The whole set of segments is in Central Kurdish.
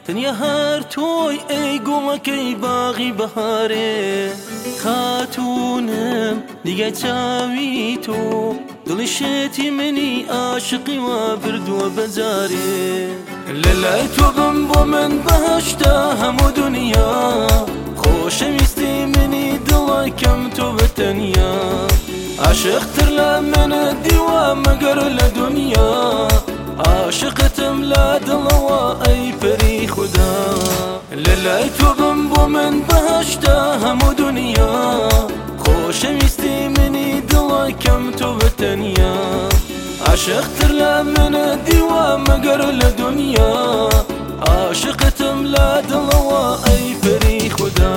تەنیا هەر تۆی ئەی گوڵەکەی باغی بەهارێ خاتوونم دیگە چاوی تۆ دڵی شێتی منی عاشقی وا بردووە بەجارێ لەلای تۆ بم بۆ من بەهەشتا هەموو دنیا خۆشەویستی منی دڵەکەم تۆ بەتەنیا عاشقتر لە منە دیوە مەگەر لە دنیا عاشقتم لە دڵەوە ئەی پەری خودا لەلای تۆ بم بۆ من بەهەشتا هەموو دنیا خۆشەویستی منی دڵەکەم تۆ بەتەنیا عاشقتر لە منە دیوە مەگەر لە دنیا عاشقتم لە دڵەوە ئەی پەری خودا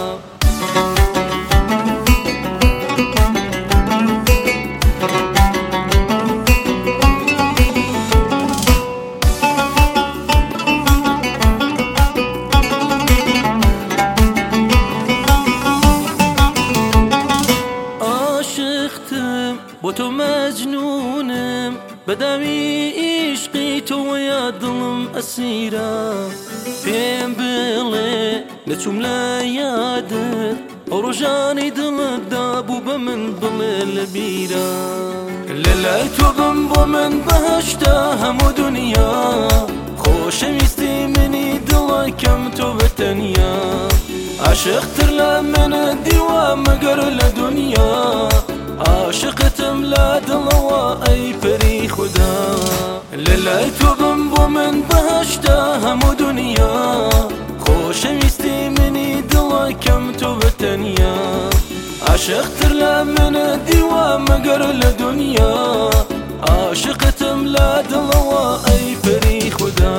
بۆ تۆ مەجنونم بەداوی عیشقی تۆوەیە دڵم ئەسیرە پێم بڵێ نەچووم لە یادت ئەو ڕۆژانەی دڵت دابوو بە من بڵێ لە بیرە لەلای تۆ بم بۆ من بەهەشتا هەموو دنیا خۆشەویستی منی دڵەکەم تۆ بەتەنیا عاشقتر لە منە دیوە مەگەر لە دنیا عاشقتم لە دڵەوە ئەی پەری خودا لەلای تۆ بم بۆ من بەهەشتا هەموو دنیا خۆشەویستی منی دڵەکەم تۆ بەتەنیا عاشقتر لە منە دیوە مەگەر لە دنیا عاشقتم لە دڵەوە ئەی پەری خودا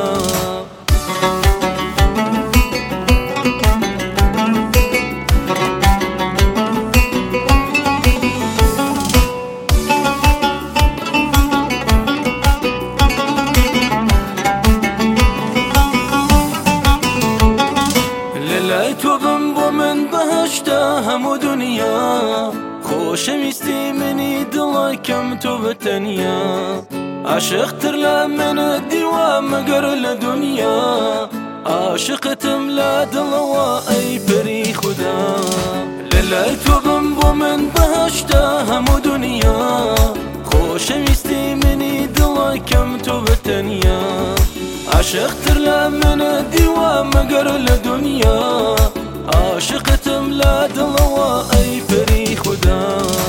تۆ بم بۆ من بەهەشتا هەموو دنیا خۆشەویستی منی دڵەکەم تۆ بەتەنیا عاشقتر لە منە دیوە مەگەر لە دنیا عاشقتم لە دڵەوە ئەی پەری خودا لەلای تۆ بم بۆ من بەهەشتا هەموو دنیا خۆشەویستی منی دڵەکەم تۆ بەتەنیا عاشقتر لە منە دیوە مەگەر لە دنیا عاشقتم لە دڵەوە ئەی پەری خودا